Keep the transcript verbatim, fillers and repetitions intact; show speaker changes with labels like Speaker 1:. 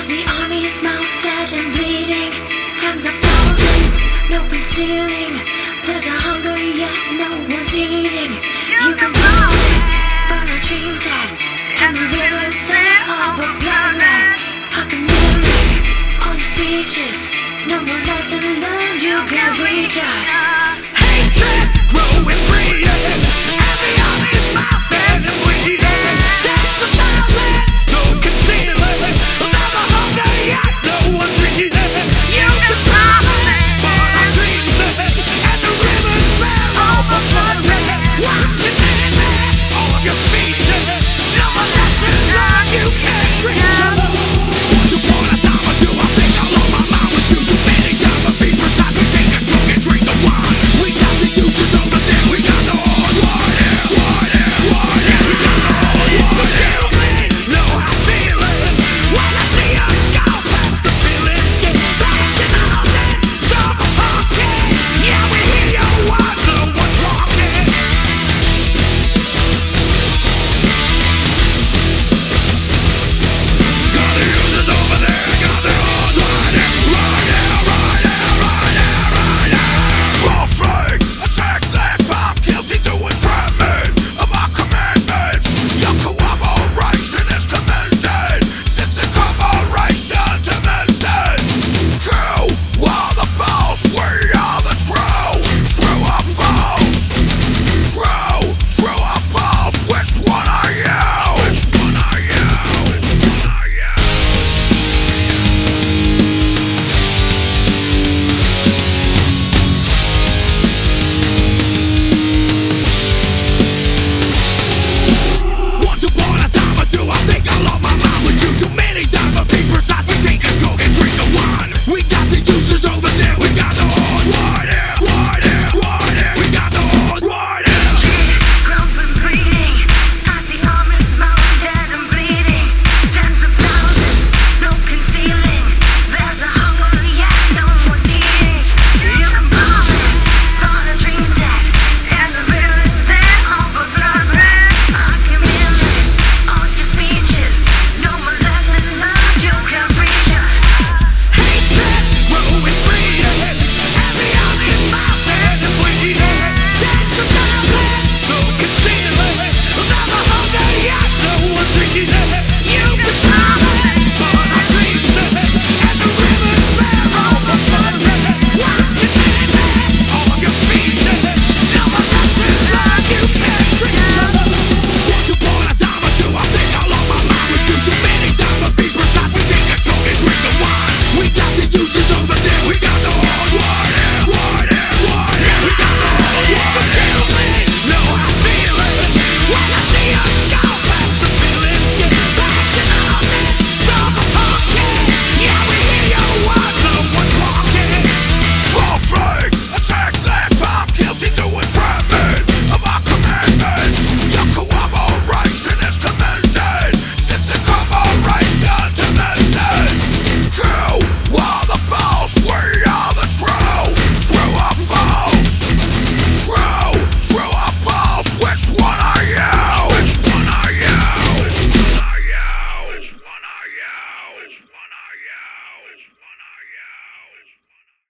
Speaker 1: As the armies mounted and bleeding, tens of thousands, no concealing. There's a hunger yet no one's eating. You can promise, but our dreams had. And the rivers there are but blood red. How can we make all these speeches? No more lesson learned, you can't reach us.